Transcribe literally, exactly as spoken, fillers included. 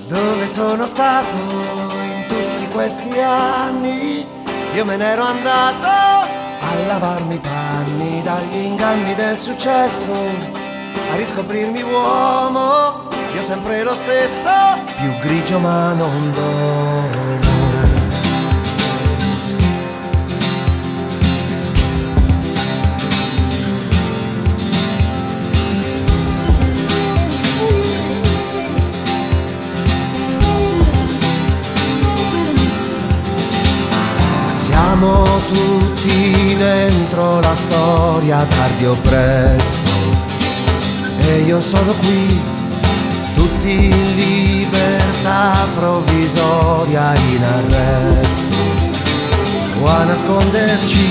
Dove sono stato in tutti questi anni? Io me n'ero andato a lavarmi i panni dagli inganni del successo, a riscoprirmi uomo, io sempre lo stesso, più grigio ma non dono. Siamo tutti dentro la storia, tardi o presto, e io sono qui, tutti in libertà provvisoria, in arresto, o a nasconderci